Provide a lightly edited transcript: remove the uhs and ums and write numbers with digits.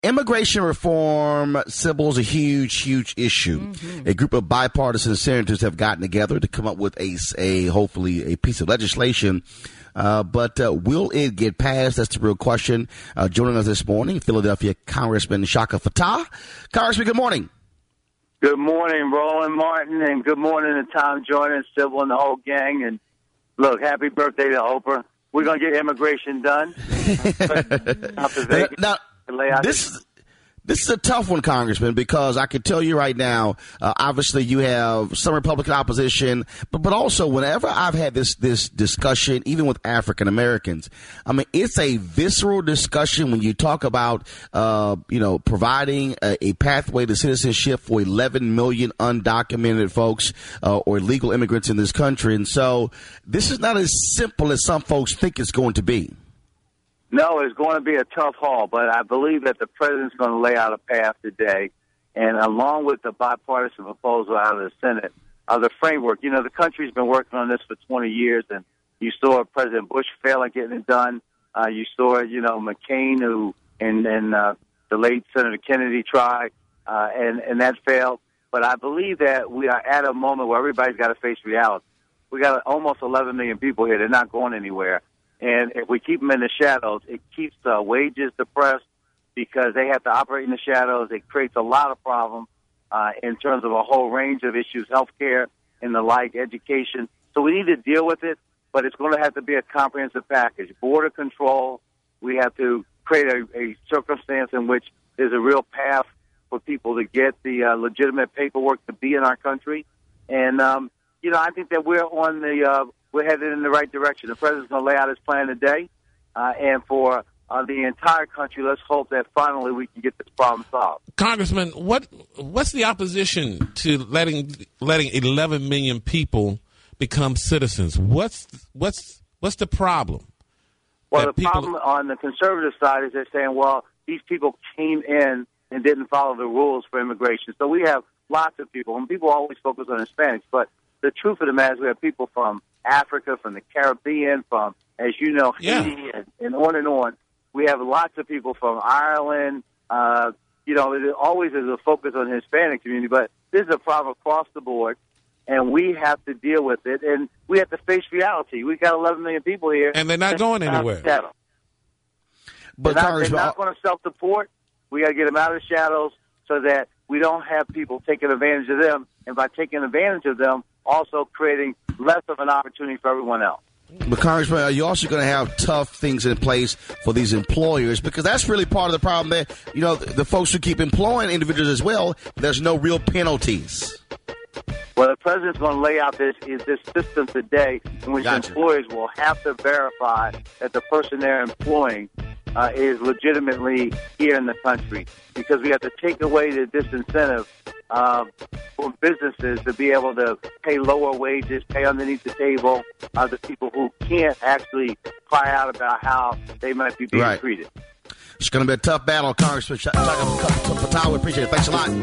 Immigration reform, Sybil, is a huge, huge issue. Mm-hmm. A group of bipartisan senators have gotten together to come up with hopefully a piece of legislation. But will it get passed? That's the real question. Joining us this morning, Philadelphia Congressman Shaka Fattah. Congressman, good morning. Good morning, Roland Martin, and good morning to Tom Joyner, Sybil, and the whole gang. And look, happy birthday to Oprah. We're going to get immigration done. Now, this is a tough one, Congressman, because I can tell you right now, obviously you have some Republican opposition, but also whenever I've had this discussion, even with African Americans, I mean, it's a visceral discussion when you talk about, providing a pathway to citizenship for 11 million undocumented folks or illegal immigrants in this country. And so this is not as simple as some folks think it's going to be. No, it's going to be a tough haul, but I believe that the president's going to lay out a path today, and along with the bipartisan proposal out of the Senate, the framework. The country's been working on this for 20 years, and you saw President Bush failing getting it done. You saw, McCain, and the late Senator Kennedy tried, and that failed. But I believe that we are at a moment where everybody's got to face reality. We got almost 11 million people here. They're not going anywhere. And if we keep them in the shadows, it keeps wages depressed because they have to operate in the shadows. It creates a lot of problems in terms of a whole range of issues, healthcare and the like, education. So we need to deal with it, but it's going to have to be a comprehensive package. Border control, we have to create a circumstance in which there's a real path for people to get the legitimate paperwork to be in our country. And, I think that we're headed in the right direction. The president's going to lay out his plan today, and for the entire country, let's hope that finally we can get this problem solved. Congressman, what's the opposition to letting 11 million people become citizens? What's the problem? Well, the problem on the conservative side is they're saying, well, these people came in and didn't follow the rules for immigration. So we have lots of people, and people always focus on Hispanics, but the truth of the matter is we have people from Africa, from the Caribbean, from, as you know, Haiti, and on and on. We have lots of people from Ireland. There always is a focus on the Hispanic community, but this is a problem across the board, and we have to deal with it, and we have to face reality. We've got 11 million people here. And they're not going anywhere. But they're not going to self-deport. We got to get them out of the shadows so that we don't have people taking advantage of them, and by taking advantage of them, also creating less of an opportunity for everyone else. But, Congressman, are you also going to have tough things in place for these employers? Because that's really part of the problem there. The folks who keep employing individuals as well, there's no real penalties. Well, the president's going to lay out this system today in which employers will have to verify that the person they're employing is legitimately here in the country, because we have to take away the disincentive for businesses to be able to pay lower wages, pay underneath the table, the people who can't actually cry out about how they might be being treated. It's going to be a tough battle, Congressman Shaka Fattah. We appreciate it. Thanks a lot.